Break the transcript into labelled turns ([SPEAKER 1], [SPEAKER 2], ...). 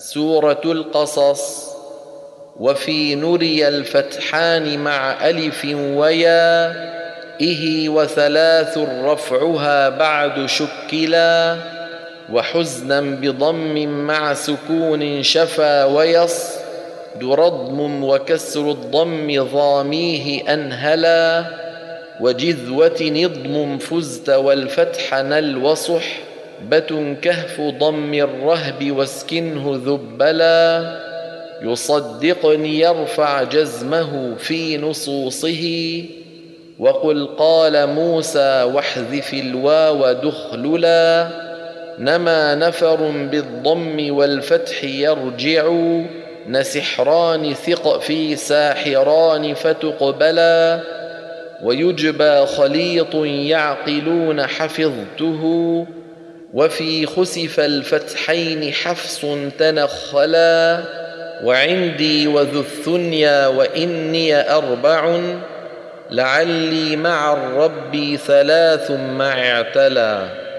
[SPEAKER 1] سورة القصص. وفي نري الفتحان مع ألف ويا إه وثلاث رفعها بعد شكلا، وحزنا بضم مع سكون شفا ويص ردم وكسر الضم ضاميه أنهلا، وجذوة نضم فزت والفتح نل وصح بة كهف ضم الرهب واسكنه ذبلا، يصدقني يرفع جزمه في نصوصه، وقل قال موسى واحذف الواو دخللا، نما نفر بالضم والفتح يرجع نسحران ثق في ساحران فتقبلا، ويجبى خليط يعقلون حفظته، وفي خسف الفتحين حفص تنخلا، وعندي وذو الثنيا وإني أربع لعلي مع الرب ثلاث مع اعتلى.